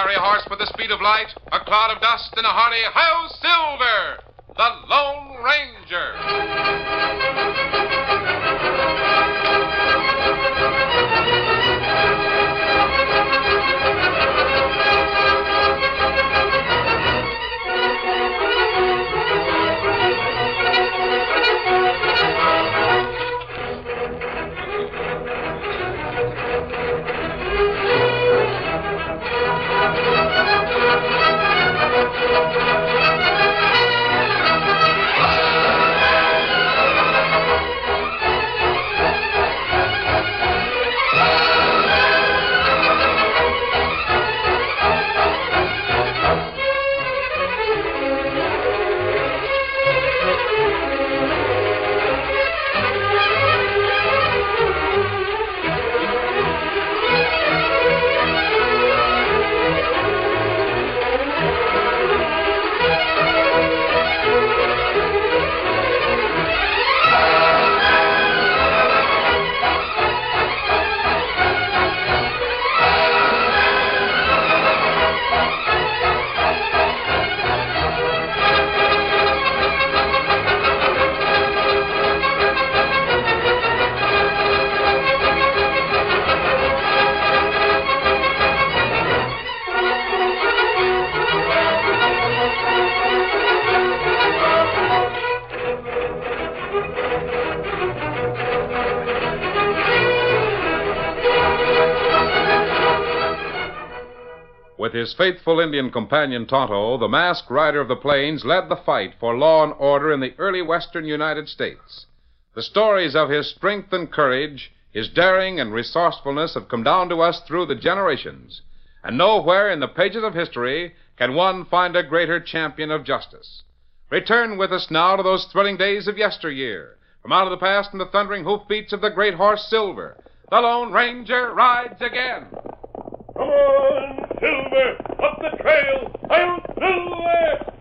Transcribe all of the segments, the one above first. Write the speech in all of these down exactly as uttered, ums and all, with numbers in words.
fiery horse with the speed of light, a cloud of dust, and a hearty Hi-Yo Silver, the Lone Ranger. With his faithful Indian companion Tonto, the masked rider of the plains led the fight for law and order in the early western United States. The stories of his strength and courage, his daring and resourcefulness have come down to us through the generations. And nowhere in the pages of history can one find a greater champion of justice. Return with us now to those thrilling days of yesteryear. From out of the past and the thundering hoofbeats of the great horse Silver, the Lone Ranger rides again. Come on, Silver, up the trail. I'll Silver!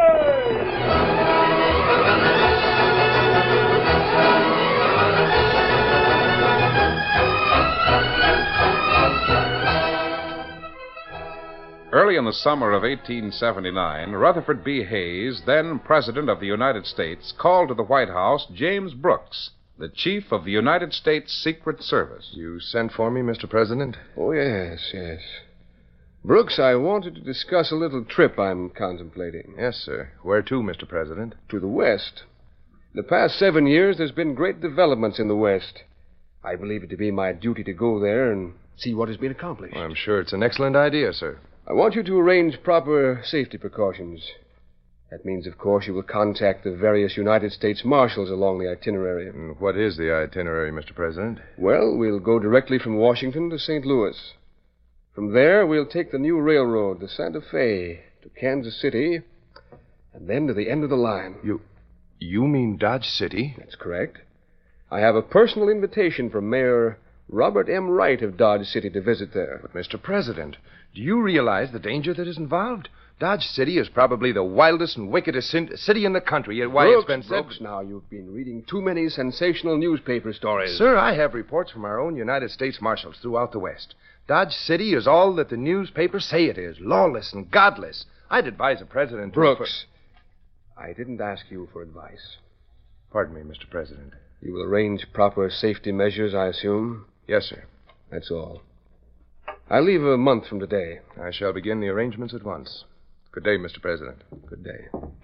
Early in the summer of eighteen seventy-nine, Rutherford B. Hayes, then President of the United States, called to the White House James Brooks, the Chief of the United States Secret Service. You sent for me, Mister President? Oh, yes, yes. Brooks, I wanted to discuss a little trip I'm contemplating. Yes, sir. Where to, Mister President? To the West. The past seven years, there's been great developments in the West. I believe it to be my duty to go there and see what has been accomplished. Well, I'm sure it's an excellent idea, sir. I want you to arrange proper safety precautions. That means, of course, you will contact the various United States Marshals along the itinerary. And what is the itinerary, Mister President? Well, we'll go directly from Washington to Saint Louis. From there, we'll take the new railroad to Santa Fe, to Kansas City, and then to the end of the line. You... you mean Dodge City? That's correct. I have a personal invitation from Mayor Robert M. Wright of Dodge City to visit there. But, Mister President, do you realize the danger that is involved? Dodge City is probably the wildest and wickedest city in the country. Yet why Brooks, it's been said... Brooks, now you've been reading too many sensational newspaper stories. Sir, I have reports from our own United States Marshals throughout the West. Dodge City is all that the newspapers say it is, lawless and godless. I'd advise the President to... Brooks, I didn't ask you for advice. Pardon me, Mister President. You will arrange proper safety measures, I assume? Yes, sir. That's all. I leave a month from today. I shall begin the arrangements at once. Good day, Mister President. Good day.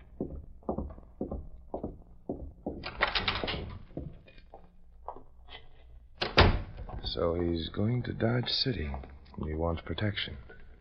So he's going to Dodge City. He wants protection.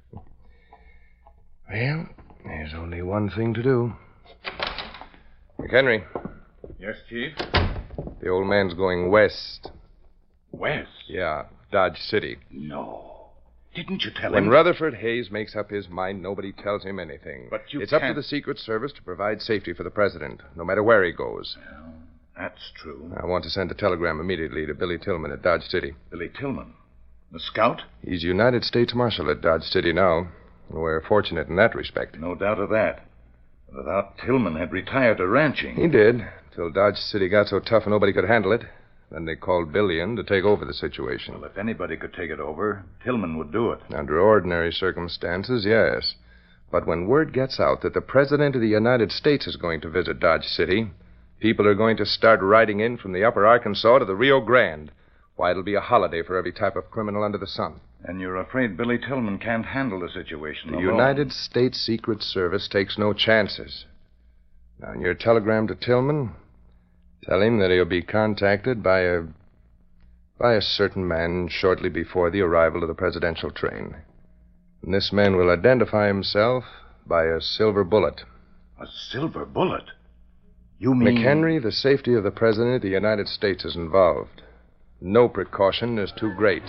Well, there's only one thing to do. McHenry. Yes, Chief? The old man's going west. West? Yeah, Dodge City. No. Didn't you tell when him? When Rutherford Hayes makes up his mind, nobody tells him anything. But you It's can't... up to the Secret Service to provide safety for the President, no matter where he goes. Well, that's true. I want to send a telegram immediately to Billy Tillman at Dodge City. Billy Tillman? The scout? He's United States Marshal at Dodge City now. We're fortunate in that respect. No doubt of that. Without Tillman had retired to ranching. He did, until Dodge City got so tough nobody could handle it. Then they called Billy in to take over the situation. Well, if anybody could take it over, Tillman would do it. Under ordinary circumstances, yes. But when word gets out that the President of the United States is going to visit Dodge City, people are going to start riding in from the upper Arkansas to the Rio Grande. Why, it'll be a holiday for every type of criminal under the sun. And you're afraid Billy Tillman can't handle the situation The alone. United States Secret Service takes no chances. Now, in your telegram to Tillman, tell him that he'll be contacted by a... by a certain man shortly before the arrival of the presidential train. And this man will identify himself by a silver bullet. A silver bullet? You mean... McHenry, the safety of the President of the United States is involved. No precaution is too great.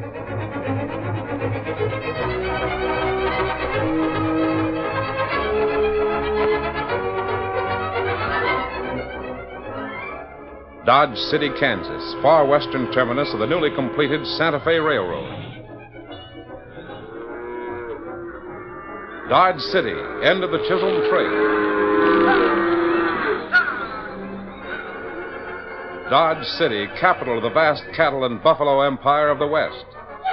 Dodge City, Kansas, far western terminus of the newly completed Santa Fe Railroad. Dodge City, end of the Chisholm Trail. Dodge City, capital of the vast cattle and buffalo empire of the West.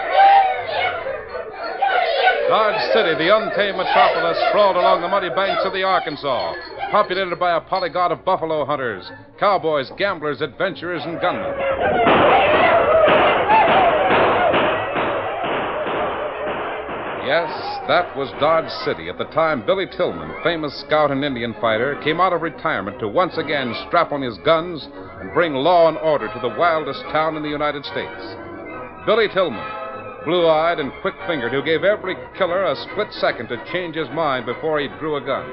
Dodge City, the untamed metropolis, sprawled along the muddy banks of the Arkansas, populated by a polyglot of buffalo hunters, cowboys, gamblers, adventurers, and gunmen. Yes, that was Dodge City at the time Billy Tillman, famous scout and Indian fighter, came out of retirement to once again strap on his guns and bring law and order to the wildest town in the United States. Billy Tillman, blue-eyed and quick-fingered, who gave every killer a split second to change his mind before he drew a gun.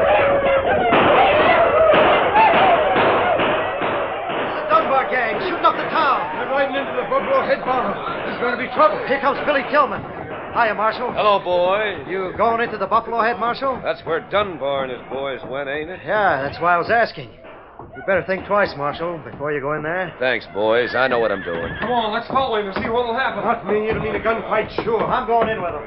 It's the Dunbar gang shooting up the town. They're riding into the Buffalo Head Barn. There's going to be trouble. Here comes Billy Tillman. Hiya, Marshal. Hello, boy. You going into the Buffalo Head, Marshal? That's where Dunbar and his boys went, ain't it? Yeah, that's why I was asking. You better think twice, Marshal, before you go in there. Thanks, boys. I know what I'm doing. Come on, let's follow him and see what'll happen. Not me. It'll mean a gunfight, sure. I'm going in with him.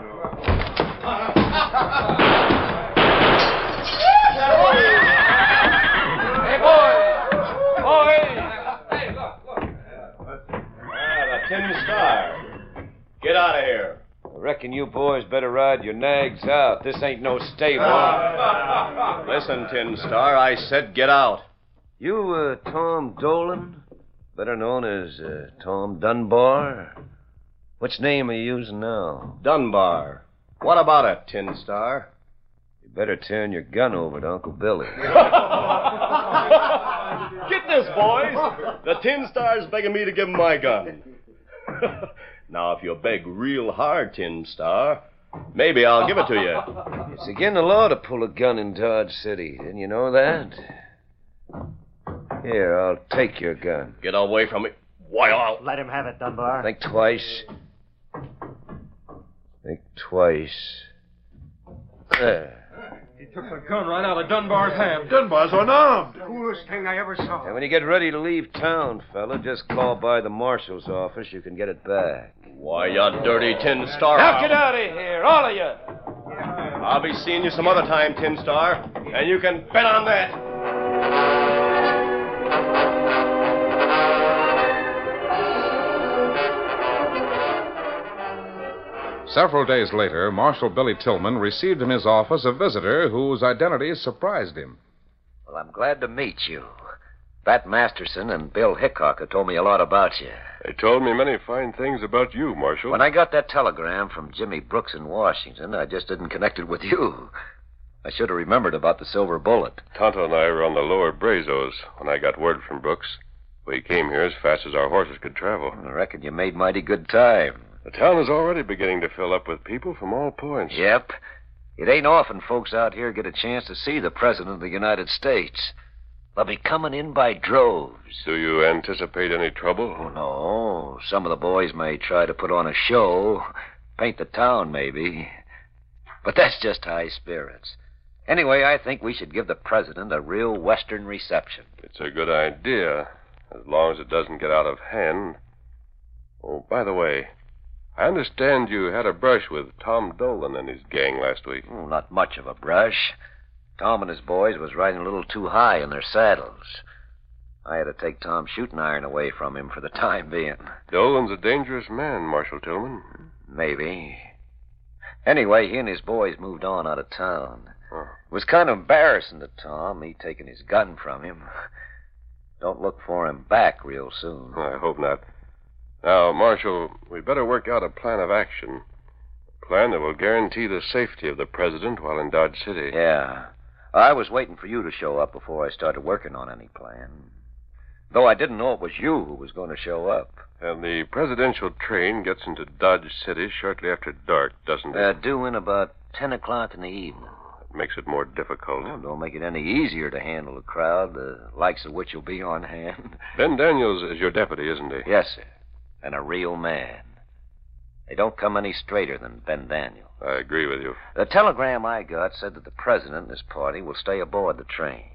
Hey, boys! Boys! Hey, look, look. Ah, the Tin Star. Get out of here. I reckon you boys better ride your nags out. This ain't no stable. Listen, Tin Star, I said get out. You, uh, Tom Dolan? Better known as, uh, Tom Dunbar? Which name are you using now? Dunbar. What about it, Tin Star? You better turn your gun over to Uncle Billy. Get this, boys. The Tin Star's begging me to give him my gun. Now, if you beg real hard, Tin Star, maybe I'll give it to you. It's against the law to pull a gun in Dodge City. Didn't you know that? Here, I'll take your gun. Get away from me. Why, I'll... Let him have it, Dunbar. Think twice. Think twice. There. He took the gun right out of Dunbar's hand. Dunbar's unarmed. Coolest thing I ever saw. And when you get ready to leave town, fella, just call by the marshal's office. You can get it back. Why, you dirty Tin Star. Now get out of here, all of you. I'll be seeing you some other time, Tin Star, and you can bet on that. Several days later, Marshal Billy Tillman received in his office a visitor whose identity surprised him. Well, I'm glad to meet you. Bat Masterson and Bill Hickok have told me a lot about you. They told me many fine things about you, Marshal. When I got that telegram from Jimmy Brooks in Washington, I just didn't connect it with you. I should have remembered about the silver bullet. Tonto and I were on the lower Brazos when I got word from Brooks. We came here as fast as our horses could travel. I reckon you made mighty good time. The town is already beginning to fill up with people from all points. Yep. It ain't often folks out here get a chance to see the President of the United States. They'll be coming in by droves. Do you anticipate any trouble? Oh, no. Some of the boys may try to put on a show, paint the town, maybe. But that's just high spirits. Anyway, I think we should give the President a real Western reception. It's a good idea, as long as it doesn't get out of hand. Oh, by the way, I understand you had a brush with Tom Dolan and his gang last week. Oh, not much of a brush. Tom and his boys was riding a little too high in their saddles. I had to take Tom's shooting iron away from him for the time being. Dolan's a dangerous man, Marshal Tillman. Maybe. Anyway, he and his boys moved on out of town. Oh. It was kind of embarrassing to Tom, me taking his gun from him. Don't look for him back real soon. I hope not. Now, Marshal, we'd better work out a plan of action. A plan that will guarantee the safety of the president while in Dodge City. Yeah. I was waiting for you to show up before I started working on any plan. Though I didn't know it was you who was going to show up. And the presidential train gets into Dodge City shortly after dark, doesn't it? Uh, due in about ten o'clock in the evening. It makes it more difficult. Well, don't make it any easier to handle a crowd, the likes of which will be on hand. Ben Daniels is your deputy, isn't he? Yes, sir. And a real man. They don't come any straighter than Ben Daniels. I agree with you. The telegram I got said that the president and his party will stay aboard the train.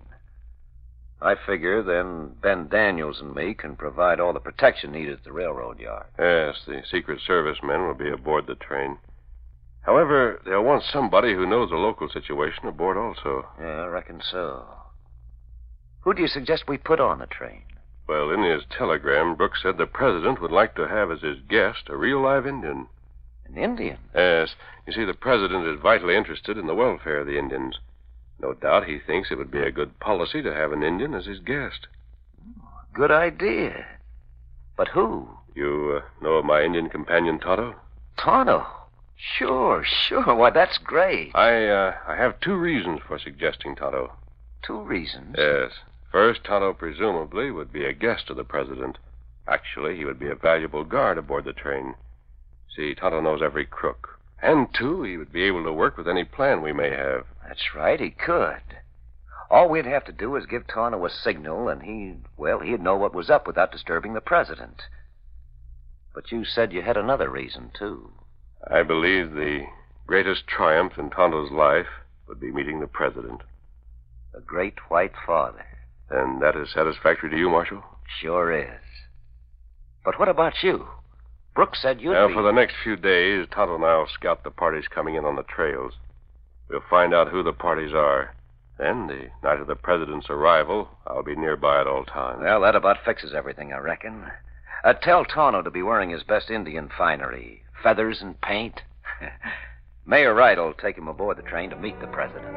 I figure then Ben Daniels and me can provide all the protection needed at the railroad yard. Yes, the Secret Service men will be aboard the train. However, they'll want somebody who knows the local situation aboard also. Yeah, I reckon so. Who do you suggest we put on the train? Well, in his telegram, Brooks said the president would like to have as his guest a real live Indian. An Indian? Yes. You see, the president is vitally interested in the welfare of the Indians. No doubt he thinks it would be a good policy to have an Indian as his guest. Good idea. But who? You uh, know of my Indian companion, Tonto? Tonto? Sure, sure. Why, that's great. I, uh, I have two reasons for suggesting Tonto. Two reasons? Yes. First, Tonto presumably would be a guest of the president. Actually, he would be a valuable guard aboard the train. See, Tonto knows every crook. And, two, he would be able to work with any plan we may have. That's right, he could. All we'd have to do is give Tonto a signal, and he, well, he'd know what was up without disturbing the president. But you said you had another reason, too. I believe the greatest triumph in Tonto's life would be meeting the president. The great white father. And that is satisfactory to you, Marshal? Sure is. But what about you? Brooks said you'd now, be... for the next few days, Tonto and I will scout the parties coming in on the trails. We'll find out who the parties are. Then, the night of the president's arrival, I'll be nearby at all times. Well, that about fixes everything, I reckon. Uh, tell Tonto to be wearing his best Indian finery. Feathers and paint. Mayor Wright will take him aboard the train to meet the president.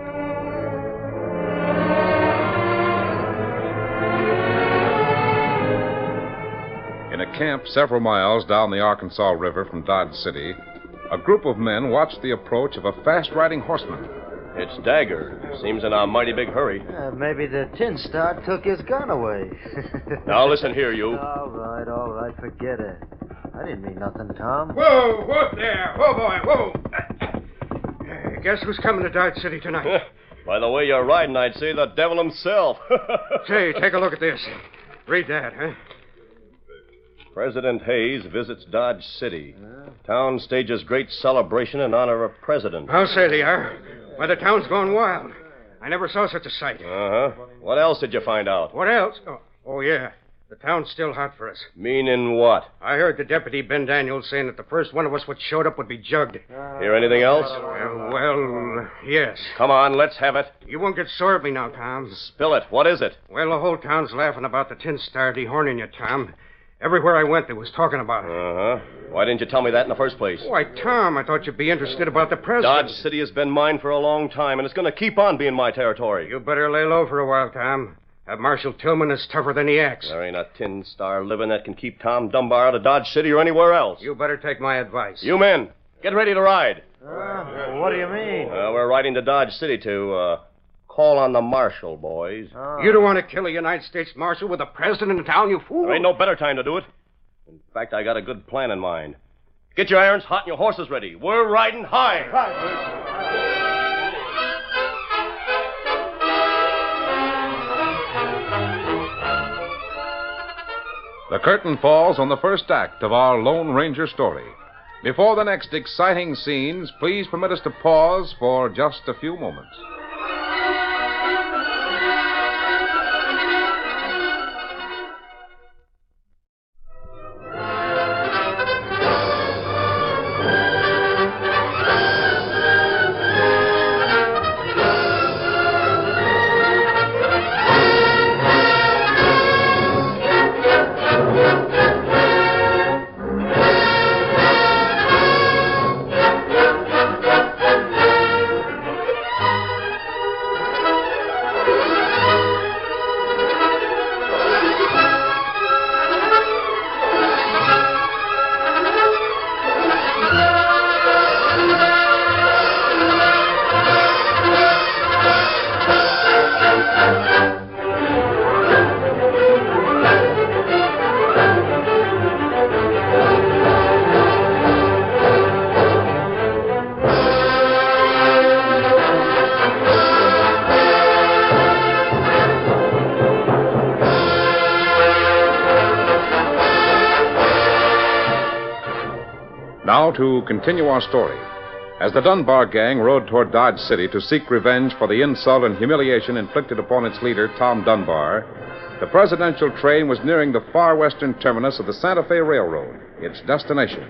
In a camp several miles down the Arkansas River from Dodge City, a group of men watched the approach of a fast-riding horseman. It's Dagger. Seems in a mighty big hurry. Uh, maybe the Tin Star took his gun away. Now, listen here, you. All right, all right, forget it. I didn't mean nothing, Tom. Whoa, whoa there. Whoa, boy, whoa. Uh, guess who's coming to Dodge City tonight? By the way you're riding, I'd say the devil himself. Say, take a look at this. Read that, huh? President Hayes visits Dodge City. Town stages great celebration in honor of President. I'll say they are. Why, the town's gone wild. I never saw such a sight. Uh-huh. What else did you find out? What else? Oh, oh, yeah. The town's still hot for us. Meaning what? I heard the deputy, Ben Daniels, saying that the first one of us what showed up would be jugged. Hear anything else? Uh, well, yes. Come on, let's have it. You won't get sore at me now, Tom. Spill it. What is it? Well, the whole town's laughing about the Tin Star dehorning you, Tom. Everywhere I went, they was talking about it. Uh-huh. Why didn't you tell me that in the first place? Why, Tom, I thought you'd be interested about the president. Dodge City has been mine for a long time, and it's going to keep on being my territory. You better lay low for a while, Tom. That Marshal Tillman is tougher than he acts. There ain't a Tin Star living that can keep Tom Dunbar out of Dodge City or anywhere else. You better take my advice. You men, get ready to ride. Uh, what do you mean? Uh, we're riding to Dodge City to uh, call on the Marshal, boys. Oh. You don't want to kill a United States Marshal with a president in town, you fool. There ain't no better time to do it. In fact, I got a good plan in mind. Get your irons hot and your horses ready. We're riding high. The curtain falls on the first act of our Lone Ranger story. Before the next exciting scenes, please permit us to pause for just a few moments. Now to continue our story. As the Dunbar gang rode toward Dodge City to seek revenge for the insult and humiliation inflicted upon its leader, Tom Dunbar, the presidential train was nearing the far western terminus of the Santa Fe Railroad, its destination.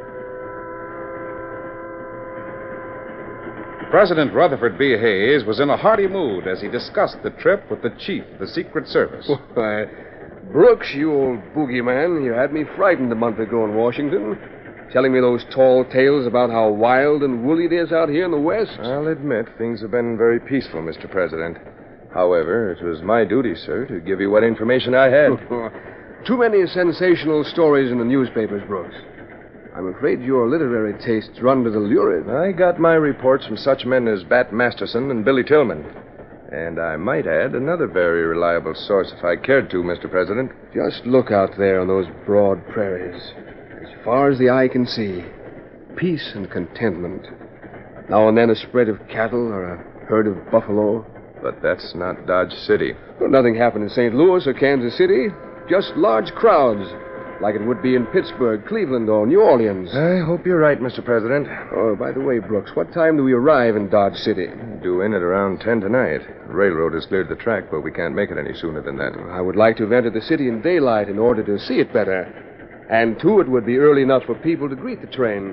President Rutherford B. Hayes was in a hearty mood as he discussed the trip with the chief of the Secret Service. Why, Brooks, you old boogeyman, you had me frightened a month ago in Washington, telling me those tall tales about how wild and woolly it is out here in the West. I'll admit things have been very peaceful, Mister President. However, it was my duty, sir, to give you what information I had. Too many sensational stories in the newspapers, Brooks. I'm afraid your literary tastes run to the lurid. I got my reports from such men as Bat Masterson and Billy Tillman. And I might add another very reliable source if I cared to, Mister President. Just look out there on those broad prairies. As far as the eye can see, peace and contentment. Now and then a spread of cattle or a herd of buffalo. But that's not Dodge City. Well, nothing happened in Saint Louis or Kansas City. Just large crowds, like it would be in Pittsburgh, Cleveland, or New Orleans. I hope you're right, Mister President. Oh, by the way, Brooks, what time do we arrive in Dodge City? Due in at around ten tonight. The railroad has cleared the track, but we can't make it any sooner than that. I would like to have entered the city in daylight in order to see it better. And, too, it would be early enough for people to greet the train.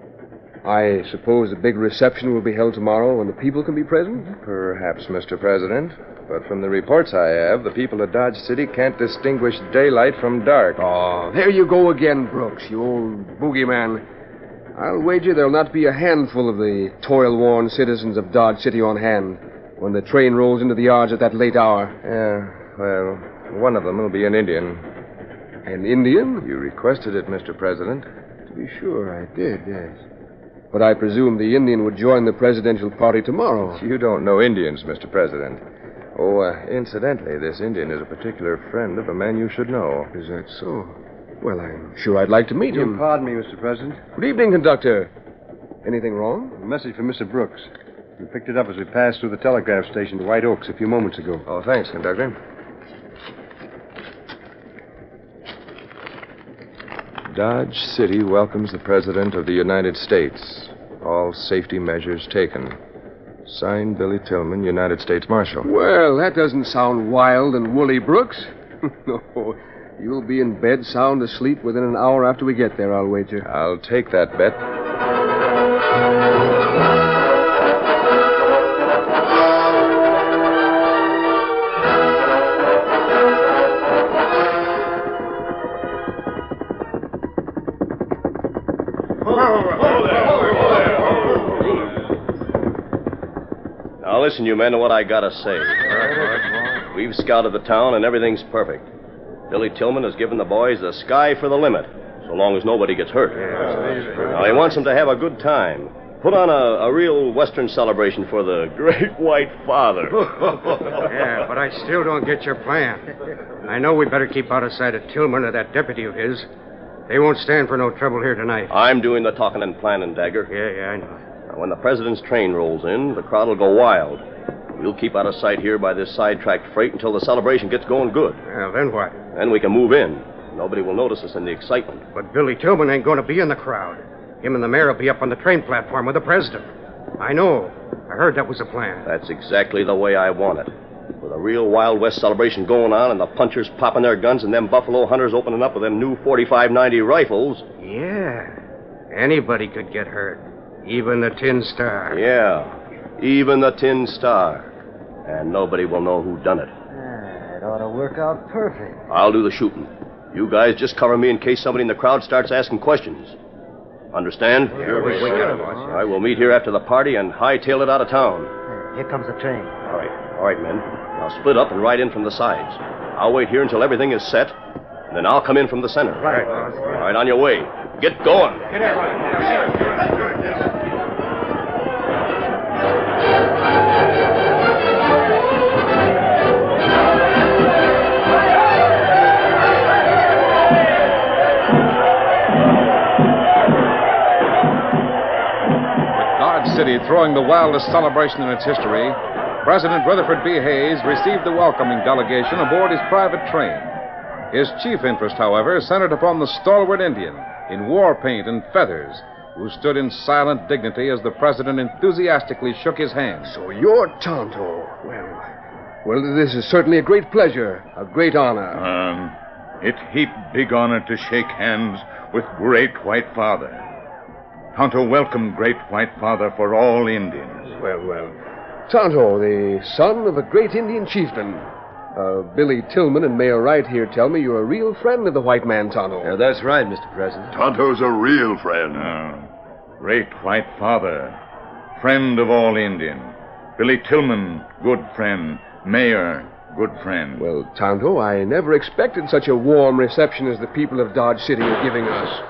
I suppose a big reception will be held tomorrow when the people can be present? Perhaps, Mister President. But from the reports I have, the people of Dodge City can't distinguish daylight from dark. Oh, there you go again, Brooks, you old boogeyman. I'll wager there'll not be a handful of the toil-worn citizens of Dodge City on hand when the train rolls into the yards at that late hour. Yeah, well, one of them will be an Indian. An Indian? You requested it, Mister President. To be sure, I did, yes. But I presume the Indian would join the presidential party tomorrow. You don't know Indians, Mister President. Oh, uh, incidentally, this Indian is a particular friend of a man you should know. Is that so? Well, I'm sure I'd like to meet him. Pardon me, Mister President. Good evening, conductor. Anything wrong? A message from Mister Brooks. We picked it up as we passed through the telegraph station to White Oaks a few moments ago. Oh, thanks, conductor. Dodge City welcomes the President of the United States. All safety measures taken. Signed, Billy Tillman, United States Marshal. Well, that doesn't sound wild and woolly, Brooks. No, you'll be in bed sound asleep within an hour after we get there, I'll wager. I'll take that bet. Now listen, you men, to what I gotta say. We've scouted the town and everything's perfect. Billy Tillman has given the boys the sky for the limit, so long as nobody gets hurt. Now he wants them to have a good time. Put on a, a real Western celebration for the Great White Father. Yeah, but I still don't get your plan. I know we better keep out of sight of Tillman or that deputy of his. They won't stand for no trouble here tonight. I'm doing the talking and planning, Dagger. Yeah, yeah, I know. Now, when the president's train rolls in, the crowd will go wild. We'll keep out of sight here by this sidetracked freight until the celebration gets going good. Well, then what? Then we can move in. Nobody will notice us in the excitement. But Billy Tillman ain't going to be in the crowd. Him and the mayor will be up on the train platform with the president. I know. I heard that was the plan. That's exactly the way I want it. With a real Wild West celebration going on and the punchers popping their guns and them buffalo hunters opening up with them new forty-five ninety rifles. Yeah. Anybody could get hurt. Even the Tin Star. Yeah. Even the Tin Star. And nobody will know who done it. Ah, it ought to work out perfect. I'll do the shooting. You guys just cover me in case somebody in the crowd starts asking questions. Understand? Sure, we sure. I will meet here after the party and hightail it out of town. Here comes the train. All right. All right, men. Now split up and ride in from the sides. I'll wait here until everything is set, and then I'll come in from the center. Right. All right, on your way. Get going. Get out. City throwing the wildest celebration in its history, President Rutherford B. Hayes received the welcoming delegation aboard his private train. His chief interest, however, centered upon the stalwart Indian in war paint and feathers who stood in silent dignity as the president enthusiastically shook his hand. So you're Tonto. Well, well, this is certainly a great pleasure, a great honor. Um, it heap big honor to shake hands with Great White Father. Tonto welcome Great White Father for all Indians. Well, well. Tonto, the son of a great Indian chieftain. Uh, Billy Tillman and Mayor Wright here tell me you're a real friend of the white man, Tonto. Yeah, that's right, Mister President. Tonto's a real friend. Uh, Great White Father, friend of all Indian. Billy Tillman, good friend. Mayor, good friend. Well, Tonto, I never expected such a warm reception as the people of Dodge City are giving us.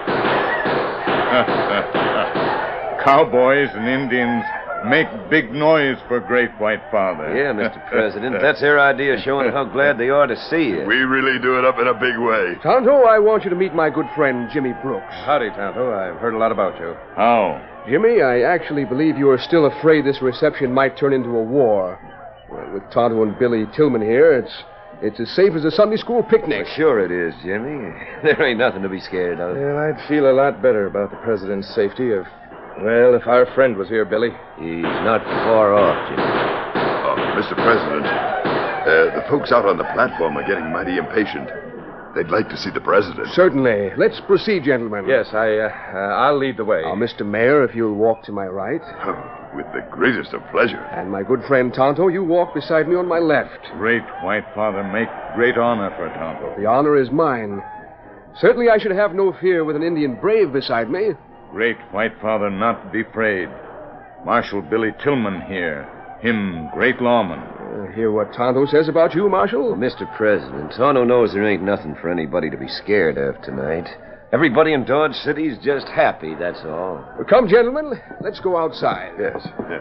Cowboys and Indians make big noise for Great White Father. Yeah, Mister President. That's their idea of showing how glad they are to see you. We really do it up in a big way. Tonto, I want you to meet my good friend, Jimmy Brooks. Howdy, Tonto. I've heard a lot about you. How? Jimmy, I actually believe you are still afraid this reception might turn into a war. Well, with Tonto and Billy Tillman here, it's it's as safe as a Sunday school picnic. Well, sure it is, Jimmy. There ain't nothing to be scared of. Well, I'd feel a lot better about the president's safety if, well, if our friend was here, Billy. He's not far off, Jimmy. Oh, Mister President, uh, the folks out on the platform are getting mighty impatient. They'd like to see the president. Certainly. Let's proceed, gentlemen. Yes, I, uh, uh, I'll lead the way. Now, Mister Mayor, if you'll walk to my right. Oh, with the greatest of pleasure. And my good friend Tonto, you walk beside me on my left. Great White Father make great honor for Tonto. The honor is mine. Certainly I should have no fear with an Indian brave beside me. Great White Father not be afraid. Marshal Billy Tillman here. Him great lawman. Uh, hear what Tonto says about you, Marshal? Well, Mister President, Tonto knows there ain't nothing for anybody to be scared of tonight. Everybody in Dodge City's just happy, that's all. Well, come, gentlemen, let's go outside. Yes. Yeah.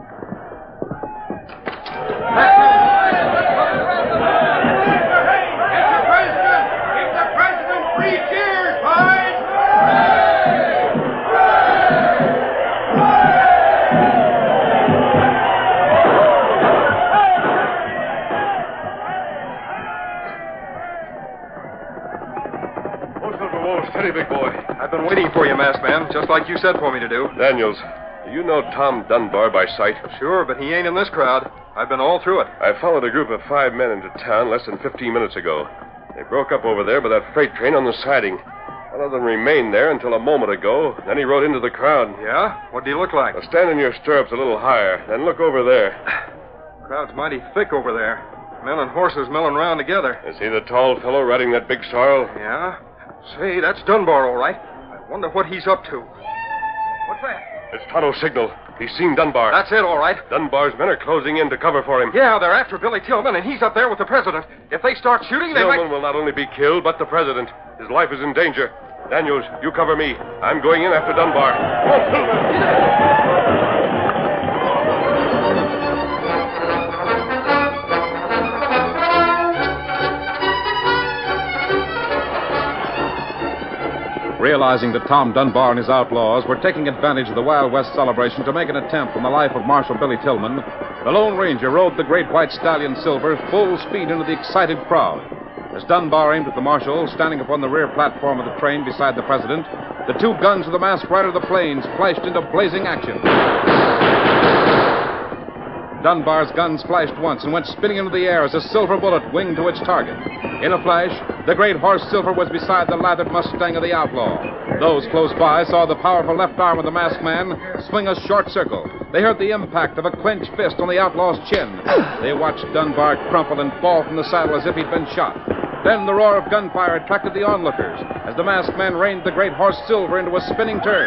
Steady, big boy. I've been waiting for you, masked man, just like you said for me to do. Daniels, do you know Tom Dunbar by sight? Sure, but he ain't in this crowd. I've been all through it. I followed a group of five men into town less than fifteen minutes ago. They broke up over there by that freight train on the siding. One of them remained there until a moment ago. Then he rode into the crowd. Yeah? What do you look like? Now stand in your stirrups a little higher, then look over there. Crowd's mighty thick over there. Men and horses milling around together. Is he the tall fellow riding that big sorrel? Yeah? Say, that's Dunbar, all right. I wonder what he's up to. What's that? It's Tonto's signal. He's seen Dunbar. That's it, all right. Dunbar's men are closing in to cover for him. Yeah, they're after Billy Tillman, and he's up there with the president. If they start shooting, they Tillman might... will not only be killed, but the president. His life is in danger. Daniels, you cover me. I'm going in after Dunbar. Realizing that Tom Dunbar and his outlaws were taking advantage of the Wild West celebration to make an attempt on the life of Marshal Billy Tillman, the Lone Ranger rode the great white stallion Silver full speed into the excited crowd. As Dunbar aimed at the marshal, standing upon the rear platform of the train beside the president, the two guns of the masked rider of the plains flashed into blazing action. Dunbar's guns flashed once and went spinning into the air as a silver bullet winged to its target. In a flash, the great horse Silver was beside the lathered Mustang of the outlaw. Those close by saw the powerful left arm of the masked man swing a short circle. They heard the impact of a clenched fist on the outlaw's chin. They watched Dunbar crumple and fall from the saddle as if he'd been shot. Then the roar of gunfire attracted the onlookers as the masked man reined the great horse Silver into a spinning turn.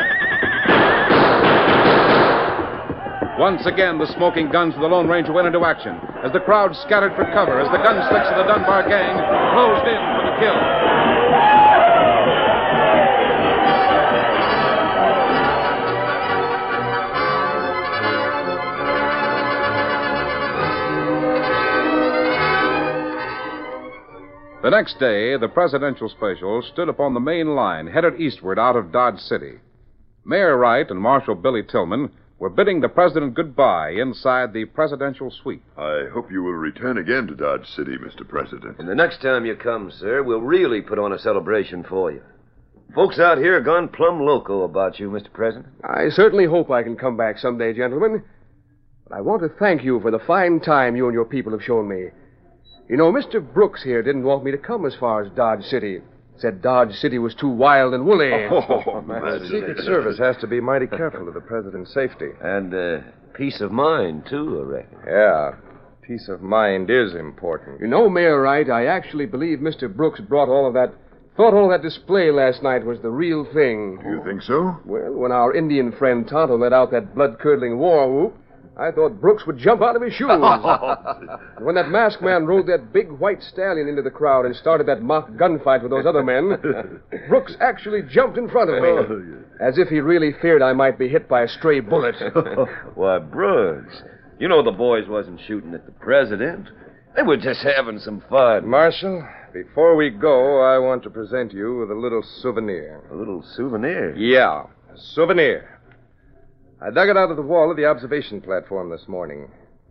Once again, the smoking guns of the Lone Ranger went into action as the crowd scattered for cover as the gunslicks of the Dunbar gang closed in for the kill. The next day, the presidential special stood upon the main line headed eastward out of Dodge City. Mayor Wright and Marshal Billy Tillman were bidding the president goodbye inside the presidential suite. I hope you will return again to Dodge City, Mister President. And the next time you come, sir, we'll really put on a celebration for you. Folks out here are gone plumb loco about you, Mister President. I certainly hope I can come back someday, gentlemen. But I want to thank you for the fine time you and your people have shown me. You know, Mister Brooks here didn't want me to come as far as Dodge City. Said Dodge City was too wild and woolly. Oh, man. The Secret Service has to be mighty careful of the president's safety. And uh, peace of mind, too, I reckon. Yeah. Peace of mind is important. You know, Mayor Wright, I actually believe Mister Brooks brought all of that, thought all of that display last night was the real thing. Do you think so? Well, when our Indian friend Tonto let out that blood-curdling war whoop, I thought Brooks would jump out of his shoes. And when that masked man rode that big white stallion into the crowd and started that mock gunfight with those other men, Brooks actually jumped in front of me, as if he really feared I might be hit by a stray bullet. Why, Brooks, you know the boys wasn't shooting at the president. They were just having some fun. Marshal, before we go, I want to present you with a little souvenir. A little souvenir? Yeah, a souvenir. I dug it out of the wall of the observation platform this morning.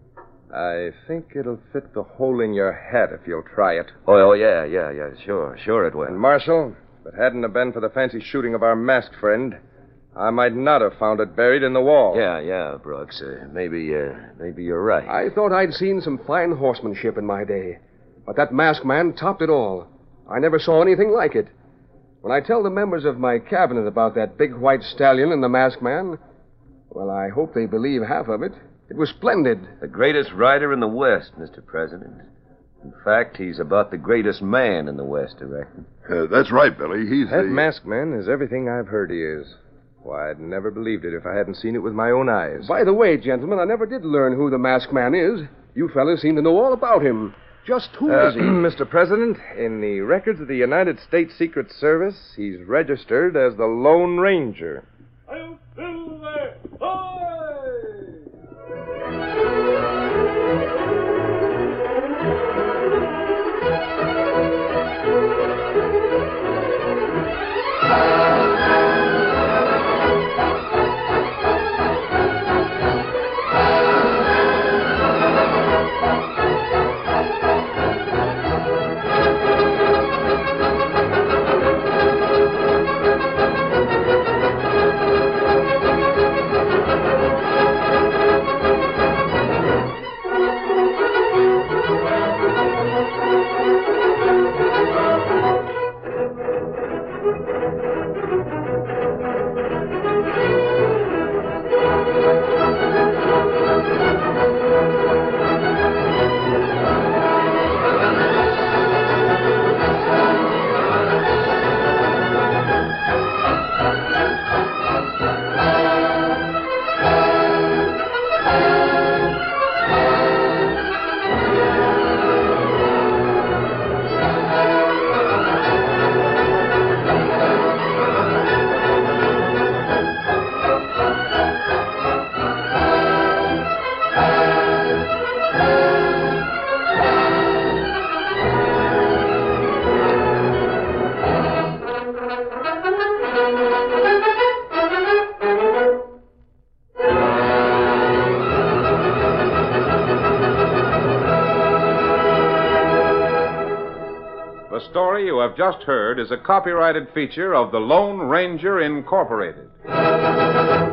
I think it'll fit the hole in your hat if you'll try it. Oh, oh yeah, yeah, yeah, sure, sure it will. And, Marshal, if it hadn't have been for the fancy shooting of our masked friend, I might not have found it buried in the wall. Yeah, yeah, Brooks. Uh, maybe, uh, maybe you're right. I thought I'd seen some fine horsemanship in my day. But that masked man topped it all. I never saw anything like it. When I tell the members of my cabinet about that big white stallion and the masked man, well, I hope they believe half of it. It was splendid. The greatest rider in the West, Mister President. In fact, he's about the greatest man in the West, I reckon. Uh, that's right, Billy. He's That the... masked man is everything I've heard he is. Why, I'd never believed it if I hadn't seen it with my own eyes. By the way, gentlemen, I never did learn who the masked man is. You fellas seem to know all about him. Just who uh, is he? Mister President, in the records of the United States Secret Service, he's registered as the Lone Ranger. I'll fill there. Ahoy! The story you have just heard is a copyrighted feature of the Lone Ranger Incorporated.